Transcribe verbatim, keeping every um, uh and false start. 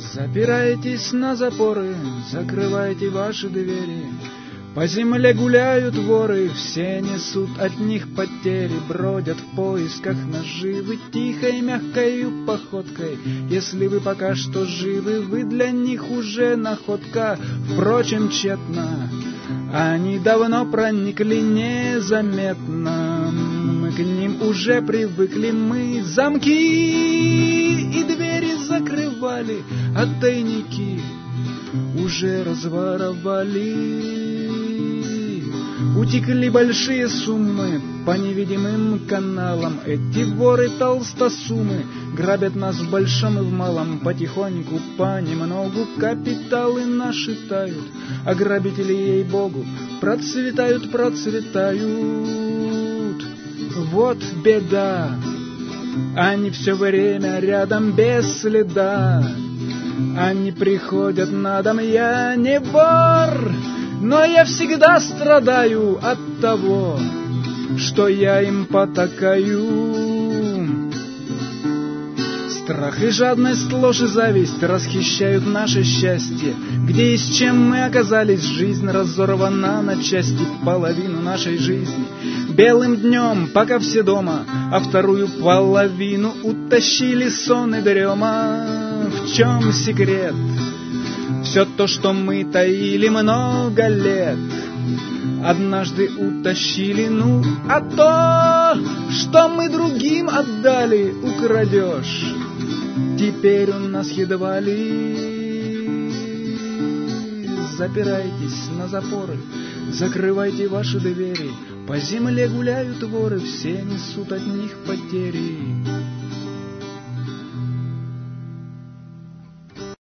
Запирайтесь на запоры, закрывайте ваши двери. По земле гуляют воры, все несут от них потери, бродят в поисках наживы тихой мягкою походкой. Если вы пока что живы, вы для них уже находка, впрочем, тщетно. Они давно проникли незаметно, мы к ним уже привыкли, мы замки и двери закрывали, а тайники уже разворовали. Утекли большие суммы по невидимым каналам. Эти воры-толстосумы грабят нас в большом и в малом, потихоньку, понемногу капиталы наши тают, а грабители, ей-богу, процветают, процветают. Вот беда, они все время рядом без следа. Они приходят на дом, я не вор, но я всегда страдаю от того, что я им потакаю. Страх и жадность, ложь и зависть расхищают наше счастье. Где и с чем мы оказались, жизнь разорвана на части, половину нашей жизни белым днем, пока все дома, а вторую половину утащили сон и дрема. В чем секрет? Все то, что мы таили много лет, однажды утащили, ну, а то, что мы другим отдали, украдешь, теперь у нас едва ли. Запирайтесь на запоры, закрывайте ваши двери, по земле гуляют воры, все несут от них потери,